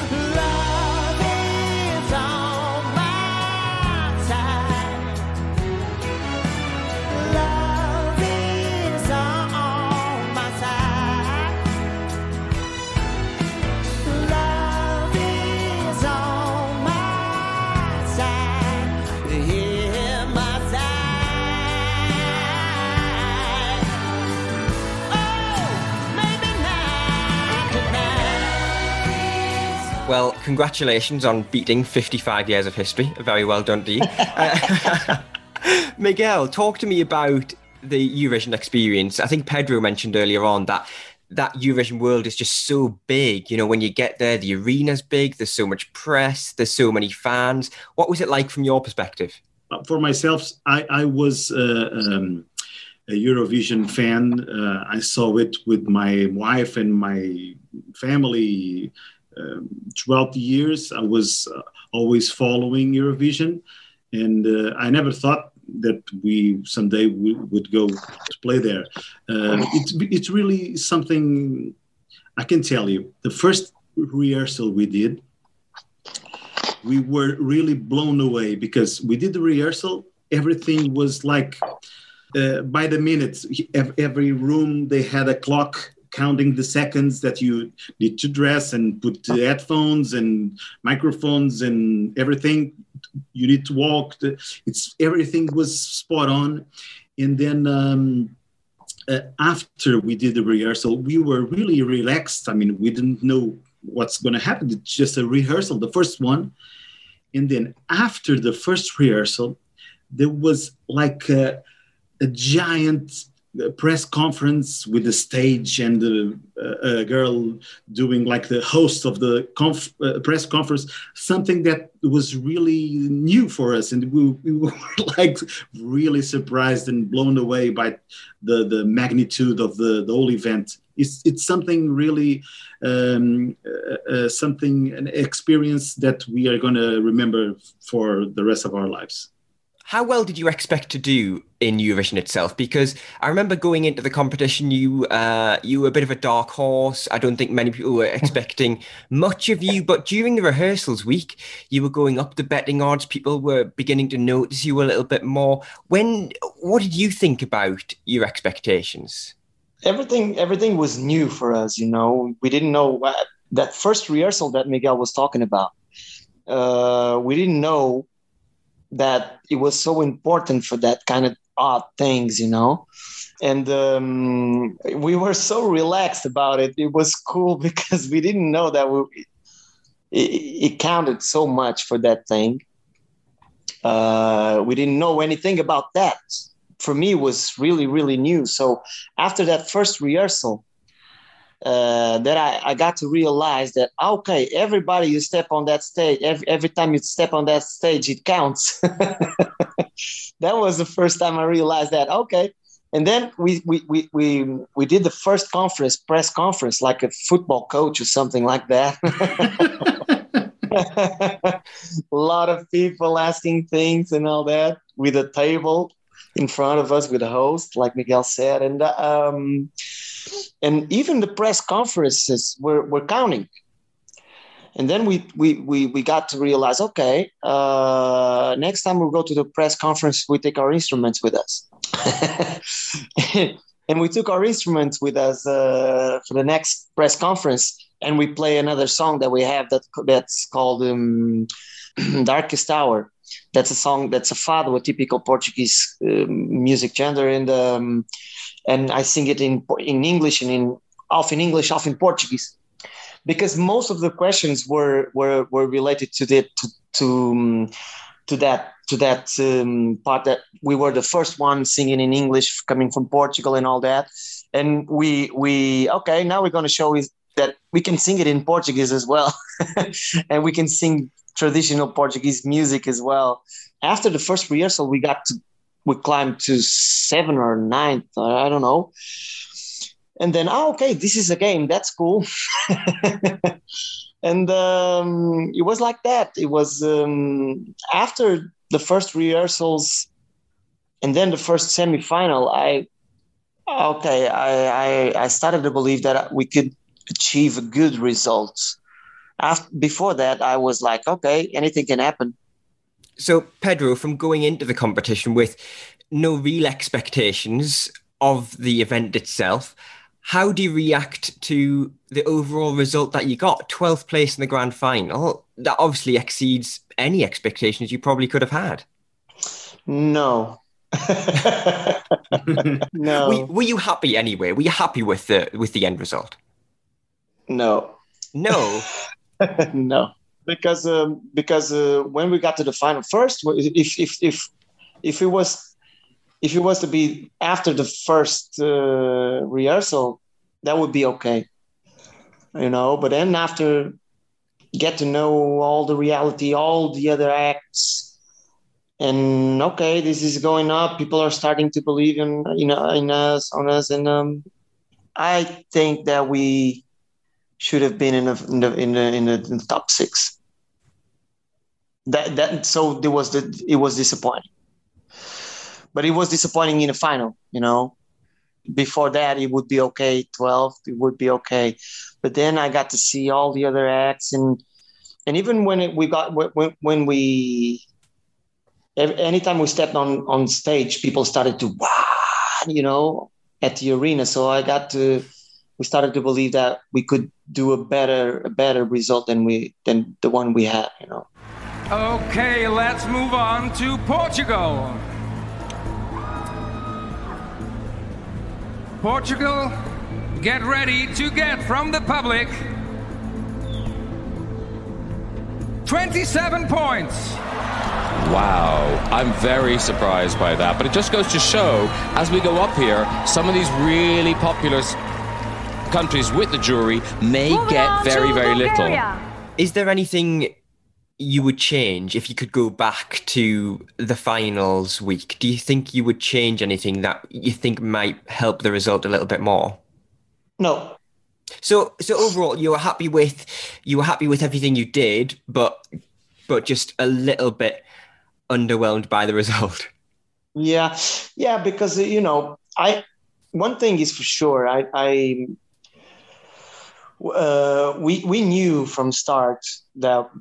Well, congratulations on beating fifty-five years of history. Very well done to you. uh, Miguel, talk to me about the Eurovision experience. I think Pedro mentioned earlier on that that Eurovision world is just so big. You know, when you get there, the arena's big, there's so much press, there's so many fans. What was it like from your perspective? For myself, I, I was uh, um, a Eurovision fan. Uh, I saw it with my wife and my family. Um, throughout the years, I was uh, always following Eurovision, and uh, I never thought that we someday we would go to play there. Uh, it's it's really something I can tell you. The first rehearsal we did, we were really blown away because we did the rehearsal. Everything was like uh, by the minute. Every room they had a clock counting the seconds that you need to dress and put the headphones and microphones and everything. You need to walk. It's everything was spot on. And then um, uh, after we did the rehearsal, we were really relaxed. I mean, we didn't know what's going to happen. It's just a rehearsal, the first one. And then after the first rehearsal, there was like a, a giant press conference with the stage and the uh, girl doing like the host of the conf- uh, press conference, something that was really new for us. And we, we were like really surprised and blown away by the, the magnitude of the, the whole event. It's, it's something really, um, uh, uh, something, an experience that we are going to remember for the rest of our lives. How well did you expect to do in Eurovision itself? Because I remember going into the competition, you uh, you were a bit of a dark horse. I don't think many people were expecting much of you. But during the rehearsals week, you were going up the betting odds. People were beginning to notice you a little bit more. When, what did you think about your expectations? Everything, everything was new for us. You know, we didn't know what, that first rehearsal that Miguel was talking about. Uh, we didn't know that it was so important for that kind of odd things, you know, and um, we were so relaxed about it. It was cool because we didn't know that we, it, it counted so much for that thing. Uh, we didn't know anything about that. For me, it was really, really new. So after that first rehearsal, Uh, that I, I got to realize that, okay, everybody you step on that stage, every, every time you step on that stage, it counts. That was the first time I realized that, okay. And then we, we, we, we, we did the first conference, press conference, like a football coach or something like that. A lot of people asking things and all that with a table in front of us with a host, like Miguel said. And, um, And even the press conferences were, were counting. And then we we we, we got to realize, okay, uh, next time we go to the press conference, we take our instruments with us. And we took our instruments with us uh, for the next press conference, and we play another song that we have that that's called um, Darkest Hour. That's a song, that's a fado, a typical Portuguese uh, music genre. And um, and I sing it in in English and in half in English, half in Portuguese, because most of the questions were were were related to the to to, um, to that to that um, part that we were the first one singing in English, coming from Portugal and all that. And we we okay, now we're going to show is that we can sing it in Portuguese as well, and we can sing traditional Portuguese music as well. After the first rehearsal, we got to we climbed to seven or ninth, I don't know. And then, oh, okay, this is a game. That's cool. And um, it was like that. It was um, after the first rehearsals and then the first semifinal, I Okay, I, I I started to believe that we could achieve good results. After, before that, I was like, okay, anything can happen. So, Pedro, from going into the competition with no real expectations of the event itself, how do you react to the overall result that you got? twelfth place in the grand final. That obviously exceeds any expectations you probably could have had. No. No. Were, were you happy anyway? Were you happy with the with the end result? No. No. No. Because um, because uh, when we got to the final, first, if if if if it was if it was to be after the first uh, rehearsal, that would be okay, you know. But then after, get to know all the reality, all the other acts, and okay, this is going up. People are starting to believe in you know in us on us, and um, I think that we should have been in the in the in the, in the, in the top six. That that so there was the it was disappointing, but it was disappointing in the final. You know, before that it would be okay. twelve, it would be okay, but then I got to see all the other acts, and and even when it, we got when when we anytime we stepped on on stage, people started to wow, you know, at the arena. So I got to we started to believe that we could do a better a better result than we than the one we had. You know. Okay, let's move on to Portugal. Portugal, get ready to get from the public twenty-seven points. Wow, I'm very surprised by that. But it just goes to show, as we go up here, some of these really popular countries with the jury may Moving get very, very Bulgaria. little. Is there anything you would change if you could go back to the finals week? Do you think you would change anything that you think might help the result a little bit more? No. So, so overall, you were happy with you were happy with everything you did, but but just a little bit underwhelmed by the result. Yeah, yeah, because you know, I one thing is for sure, I, I uh, we we knew from start that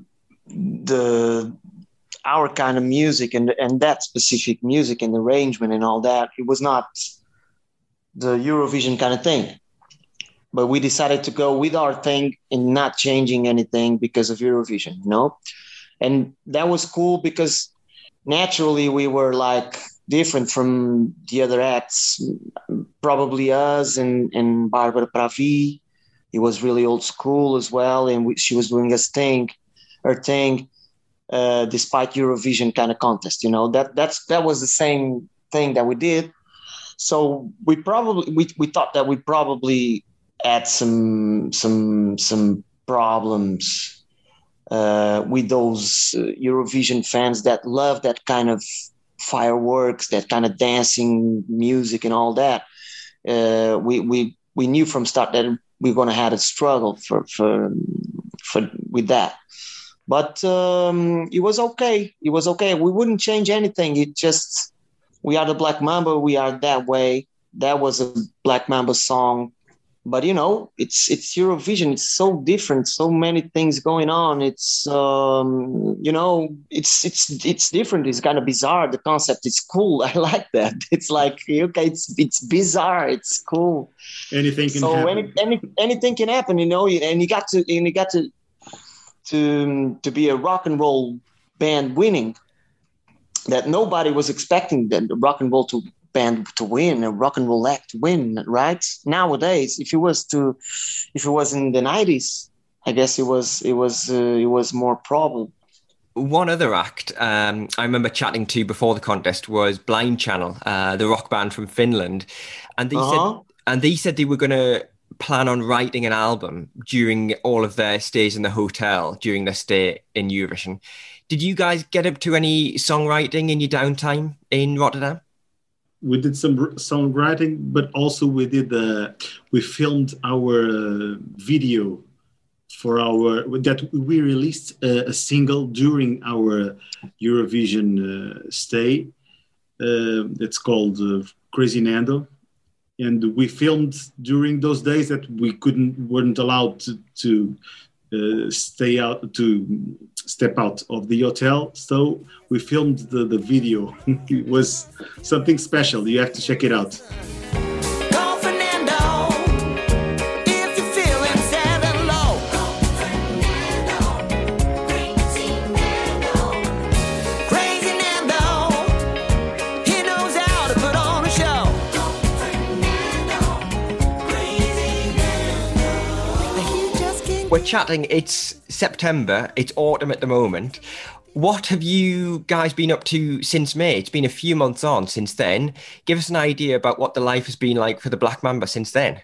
the our kind of music and and that specific music and arrangement and all that, it was not the Eurovision kind of thing. But we decided to go with our thing and not changing anything because of Eurovision, you know? And that was cool because naturally we were like different from the other acts, probably us and, and Barbara Pravi. It was really old school as well. And we, she was doing her thing, her thing, uh, despite Eurovision kind of contest, you know, that that's, that was the same thing that we did. So we probably, we, we thought that we probably had some, some, some problems uh, with those uh, Eurovision fans that love that kind of fireworks, that kind of dancing music and all that. Uh, we, we, we knew from start that we were going to have a struggle for, for, for, with that. But um, it was okay. It was okay. We wouldn't change anything. It just, we are the Black Mamba. We are that way. That was a Black Mamba song. But, you know, it's it's Eurovision. It's so different. So many things going on. It's, um, you know, it's it's it's different. It's kind of bizarre. The concept is cool. I like that. It's like, okay, it's it's bizarre. It's cool. Anything can so happen. Any, any, anything can happen, you know, and you got to, and you got to, to, to be a rock and roll band winning that nobody was expecting the rock and roll to band to win, a rock and roll act to win, right? Nowadays, if it was to, if it was in the nineties, I guess it was, it was, uh, it was more problem. One other act um, I remember chatting to before the contest was Blind Channel, uh, the rock band from Finland, and they uh-huh. said, and they said they were going to plan on writing an album during all of their stays in the hotel during their stay in Eurovision. Did you guys get up to any songwriting in your downtime in Rotterdam? We did some songwriting, but also we did uh, we filmed our uh, video for our that we released a, a single during our Eurovision uh, stay. Uh, it's called uh, Crazy Nando, and we filmed during those days that we couldn't weren't allowed to, to uh, stay out to step out of the hotel. So we filmed the, the video. It was something special. You have to check it out. We're chatting, it's September, it's autumn at the moment. What have you guys been up to since May? It's been a few months on since then. Give us an idea about what the life has been like for the Black Mamba since then.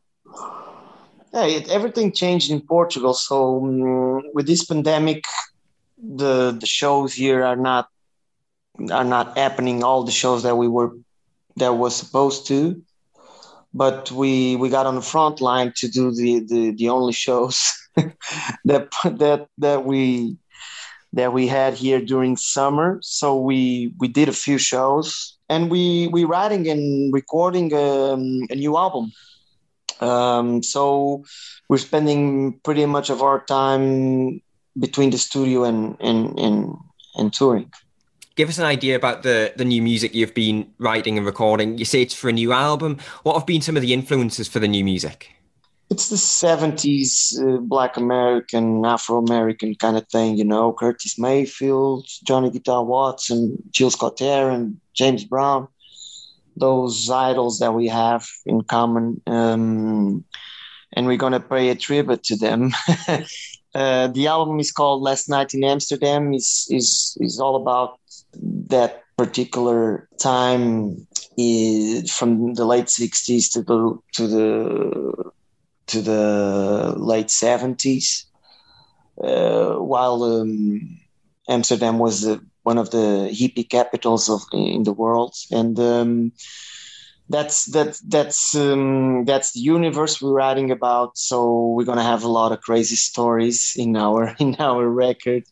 Yeah, it, everything changed in Portugal. So um, with this pandemic, the the shows here are not are not happening. All the shows that we were that was supposed to. But we, we got on the front line to do the, the, the only shows that that that we that we had here during summer. So we we did a few shows, and we we writing and recording um, a new album. Um, so we're spending pretty much of our time between the studio and and and, and touring. Give us an idea about the, the new music you've been writing and recording. You say it's for a new album. What have been some of the influences for the new music? It's the seventies uh, Black American, Afro-American kind of thing, you know, Curtis Mayfield, Johnny Guitar Watson, Jill Scott-Heron, James Brown, those idols that we have in common. Um, and we're going to pay a tribute to them. uh, the album is called Last Night in Amsterdam. Is is is all about that particular time is from the late sixties to the to the to the late seventies, uh, while um, Amsterdam was the, one of the hippie capitals of in the world, and um, that's that that's um, that's the universe we're writing about. So we're gonna have a lot of crazy stories in our in our record.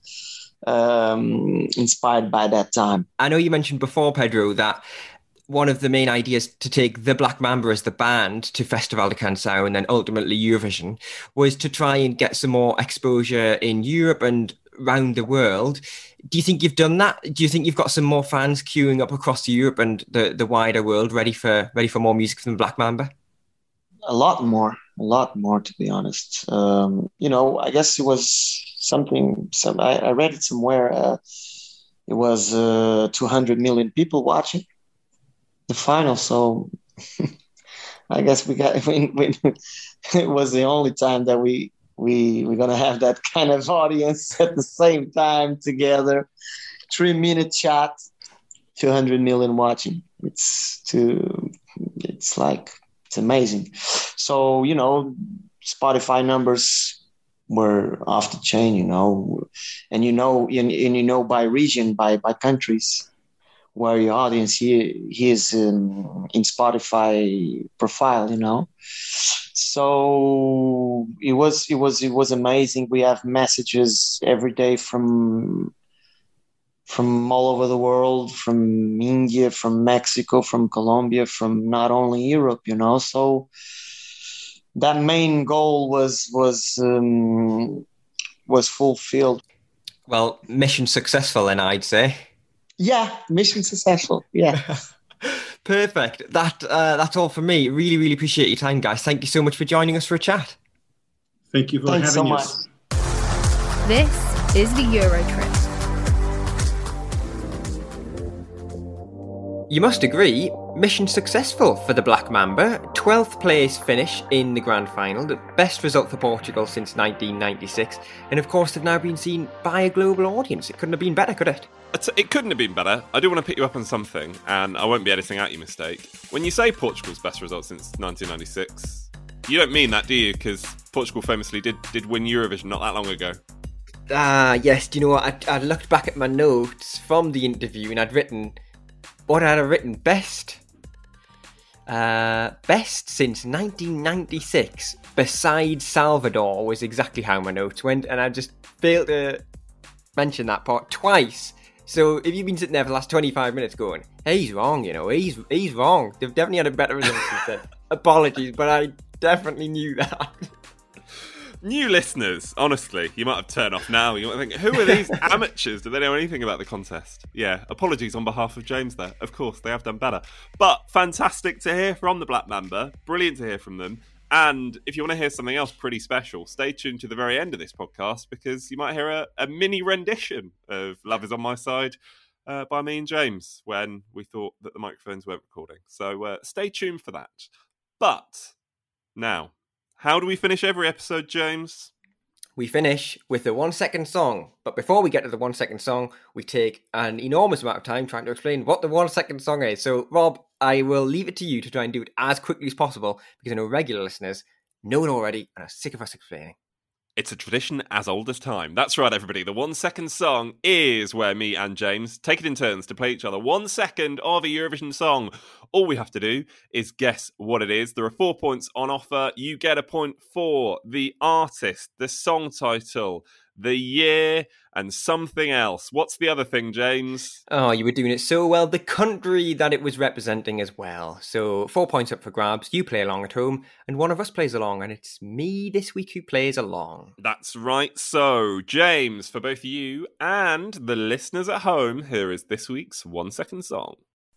Um, inspired by that time. I know you mentioned before, Pedro, that one of the main ideas to take the Black Mamba as the band to Festival de Canção and then ultimately Eurovision was to try and get some more exposure in Europe and around the world. Do you think you've done that? Do you think you've got some more fans queuing up across Europe and the, the wider world ready for ready for more music from the Black Mamba? A lot more, a lot more, to be honest. Um, you know, I guess it was something, some, I, I read it somewhere. Uh, it was uh, two hundred million people watching the final. So I guess we got, we, we, it was the only time that we, we, we're going to have that kind of audience at the same time together. Three minute chat, two hundred million watching. It's too, it's like, it's amazing. So, you know, Spotify numbers were off the chain, you know, and you know, and, and you know, by region, by by countries, where your audience here he is in, in Spotify profile, you know. So it was it was it was amazing. We have messages every day from from all over the world, from India, from Mexico, from Colombia, from not only Europe, you know. So that main goal was was um, was fulfilled. Well, mission successful, then I'd say. Yeah, mission successful. Yeah. Perfect. That uh, that's all for me. Really, really appreciate your time, guys. Thank you so much for joining us for a chat. Thank you for Thanks having so us. Much. This is the Euro Trip. You must agree, mission successful for the Black Mamba. twelfth place finish in the grand final, the best result for Portugal since nineteen ninety-six, and of course they've now been seen by a global audience. It couldn't have been better, could it? It couldn't have been better. I do want to pick you up on something, and I won't be editing out your mistake. When you say Portugal's best result since nineteen ninety-six, you don't mean that, do you? Because Portugal famously did, did win Eurovision not that long ago. Ah, yes. Do you know what? I, I looked back at my notes from the interview, and I'd written... What had I written? Best? Uh, best since nineteen ninety-six, besides Salvador, was exactly how my notes went, and I just failed to mention that part twice. So if you've been sitting there for the last twenty-five minutes going, hey, he's wrong, you know, he's he's wrong. They've definitely had a better result since then. Apologies, but I definitely knew that. New listeners, honestly, you might have turned off now. You might think, who are these amateurs? Do they know anything about the contest? Yeah, apologies on behalf of James there. Of course, they have done better. But fantastic to hear from the Black Mamba. Brilliant to hear from them. And if you want to hear something else pretty special, stay tuned to the very end of this podcast because you might hear a, a mini rendition of Love Is On My Side uh, by me and James when we thought that the microphones weren't recording. So uh, stay tuned for that. But now, how do we finish every episode, James? We finish with the one second song. But before we get to the one second song, we take an enormous amount of time trying to explain what the one second song is. So, Rob, I will leave it to you to try and do it as quickly as possible because I know regular listeners know it already and are sick of us explaining. It's a tradition as old as time. That's right, everybody. The one second song is where me and James take it in turns to play each other one second of a Eurovision song. All we have to do is guess what it is. There are four points on offer. You get a point for the artist, the song title, the year, and something else. What's the other thing, James? Oh, you were doing it so well. The country that it was representing as well. So four points up for grabs. You play along at home, and one of us plays along, and it's me this week who plays along. That's right. So, James, for both you and the listeners at home, here is this week's one second song.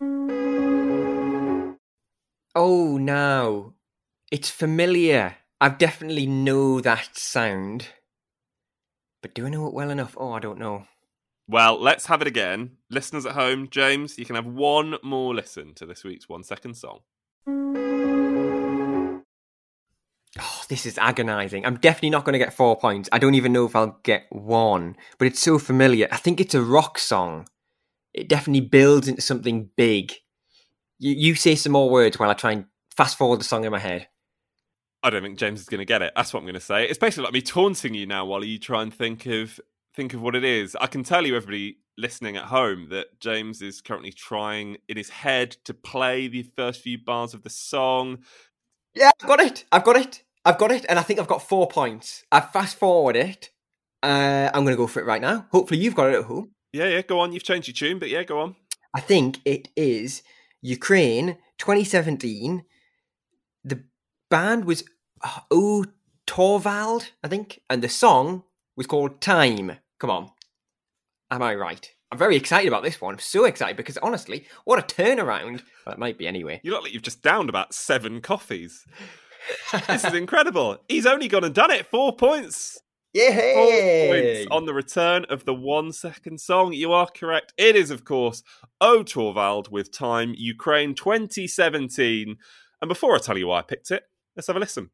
Oh, now. It's familiar. I definitely know that sound. But do I know it well enough? Oh, I don't know. Well, let's have it again. Listeners at home, James, you can have one more listen to this week's one second song. Oh, this is agonising. I'm definitely not going to get four points. I don't even know if I'll get one. But it's so familiar. I think it's a rock song. It definitely builds into something big. You, you say some more words while I try and fast forward the song in my head. I don't think James is going to get it. That's what I'm going to say. It's basically like me taunting you now while you try and think of think of what it is. I can tell you, everybody listening at home, that James is currently trying in his head to play the first few bars of the song. Yeah, I've got it. I've got it. I've got it. And I think I've got four points. I fast forward it. Uh, I'm going to go for it right now. Hopefully you've got it at home. Yeah, yeah, go on. You've changed your tune, but yeah, go on. I think it is Ukraine twenty seventeen. The band was Oh Torvald, I think, and the song was called Time. Come on. Am I right? I'm very excited about this one. I'm so excited because, honestly, what a turnaround. Well, it might be anyway. You look like you've just downed about seven coffees. This is incredible. He's only gone and done it. Four points. Yay! Four points on the return of the one second song. You are correct. It is, of course, Oh Torvald with Time, Ukraine twenty seventeen. And before I tell you why I picked it, let's have a listen.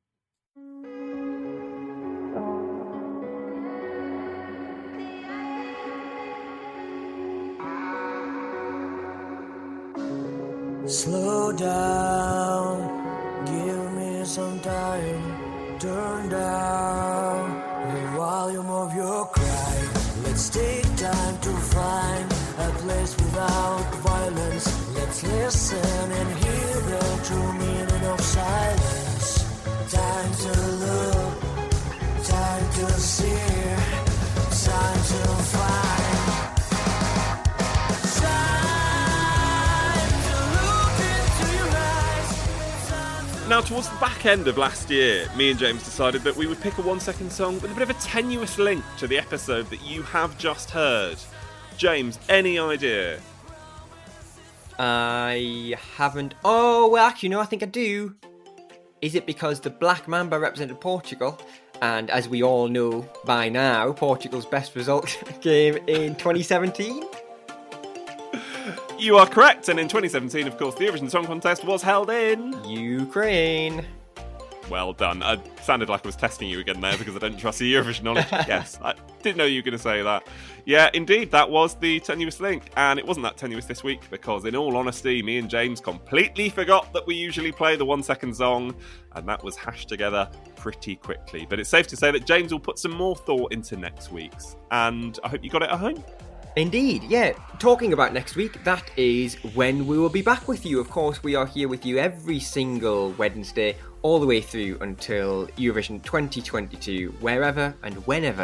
Slow down, give me some time. Turn down the volume of your cry. Let's take time to find a place without violence. Let's listen and hear the true meaning of silence. Time to look, time to see, time to find. Now, towards the back end of last year, me and James decided that we would pick a one-second song with a bit of a tenuous link to the episode that you have just heard. James, any idea? I haven't... Oh, well, actually, no, I think I do. Is it because the Black Mamba represented Portugal? And as we all know by now, Portugal's best result came in twenty seventeen? You are correct, and in twenty seventeen, of course, the Eurovision Song Contest was held in... Ukraine. Well done. I sounded like I was testing you again there because I don't trust your Eurovision knowledge. Yes, I didn't know you were going to say that. Yeah, indeed, that was the tenuous link, and it wasn't that tenuous this week because, in all honesty, me and James completely forgot that we usually play the one-second song, and that was hashed together pretty quickly. But it's safe to say that James will put some more thought into next week's, and I hope you got it at home. Indeed, yeah. Talking about next week, that is when we will be back with you. Of course, we are here with you every single Wednesday, all the way through until Eurovision twenty twenty-two, wherever and whenever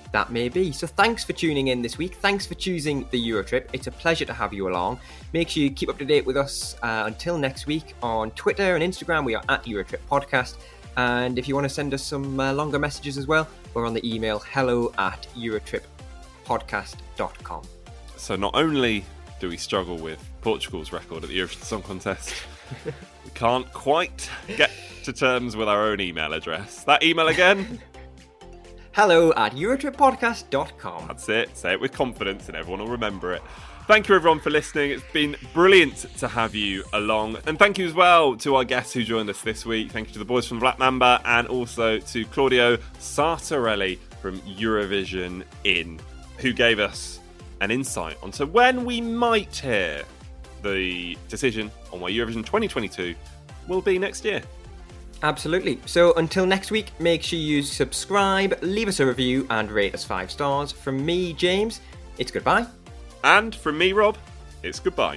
that may be. So thanks for tuning in this week. Thanks for choosing the Eurotrip. It's a pleasure to have you along. Make sure you keep up to date with us uh, until next week on Twitter and Instagram. We are at Eurotrip Podcast. And if you want to send us some uh, longer messages as well, we're on the email hello at eurotrip podcast dot com. So not only do we struggle with Portugal's record at the Eurovision Song Contest, we can't quite get to terms with our own email address. That email again? hello at eurotrip podcast dot com. That's it. Say it with confidence and everyone will remember it. Thank you everyone for listening. It's been brilliant to have you along. And thank you as well to our guests who joined us this week. Thank you to the boys from Black Mamba and also to Claudio Sartorelli from Eurovision In, who gave us an insight onto when we might hear the decision on where Eurovision twenty twenty-two will be next year. Absolutely. So until next week, make sure you subscribe, leave us a review and rate us five stars. From me, James, it's goodbye. And from me, Rob, it's goodbye.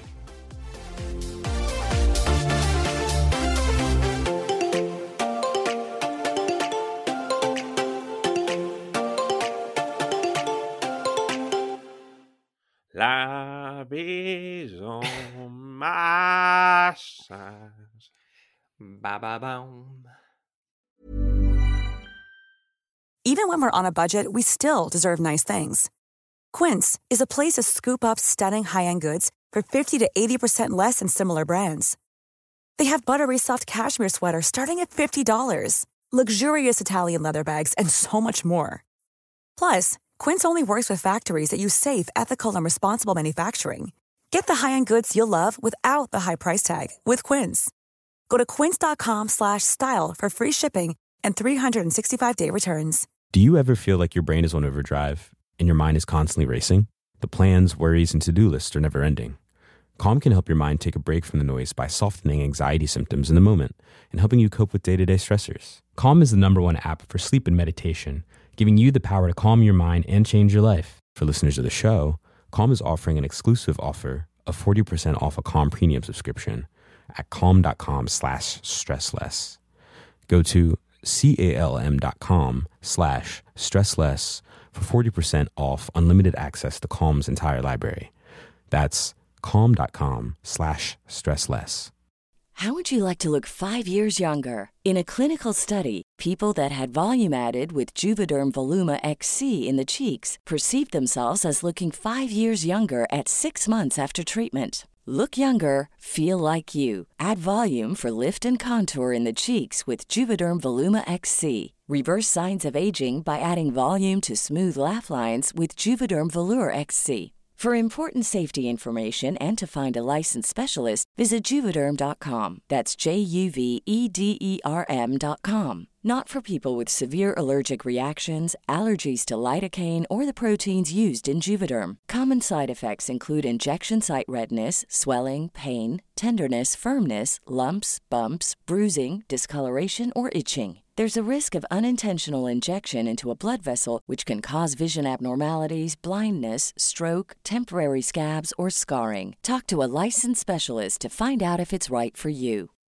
La maison massage. Ba ba boom. Even when we're on a budget, we still deserve nice things. Quince is a place to scoop up stunning high-end goods for fifty to eighty percent less than similar brands. They have buttery soft cashmere sweaters starting at fifty dollars, luxurious Italian leather bags, and so much more. Plus, Quince only works with factories that use safe, ethical, and responsible manufacturing. Get the high-end goods you'll love without the high price tag with Quince. Go to quince.com slash style for free shipping and three sixty-five day returns. Do you ever feel like your brain is on overdrive and your mind is constantly racing? The plans, worries, and to-do lists are never ending. Calm can help your mind take a break from the noise by softening anxiety symptoms in the moment and helping you cope with day-to-day stressors. Calm is the number one app for sleep and meditation, giving you the power to calm your mind and change your life. For listeners of the show, Calm is offering an exclusive offer of forty percent off a Calm premium subscription at calm.com slash stressless. Go to calm.com slash stressless for forty percent off unlimited access to Calm's entire library. That's calm.com slash stressless. How would you like to look five years younger? In a clinical study, people that had volume added with Juvederm Voluma X C in the cheeks perceived themselves as looking five years younger at six months after treatment. Look younger, feel like you. Add volume for lift and contour in the cheeks with Juvederm Voluma X C. Reverse signs of aging by adding volume to smooth laugh lines with Juvederm Volure X C. For important safety information and to find a licensed specialist, visit Juvederm dot com. That's J U V E D E R M dot com. Not for people with severe allergic reactions, allergies to lidocaine, or the proteins used in Juvederm. Common side effects include injection site redness, swelling, pain, tenderness, firmness, lumps, bumps, bruising, discoloration, or itching. There's a risk of unintentional injection into a blood vessel, which can cause vision abnormalities, blindness, stroke, temporary scabs, or scarring. Talk to a licensed specialist to find out if it's right for you.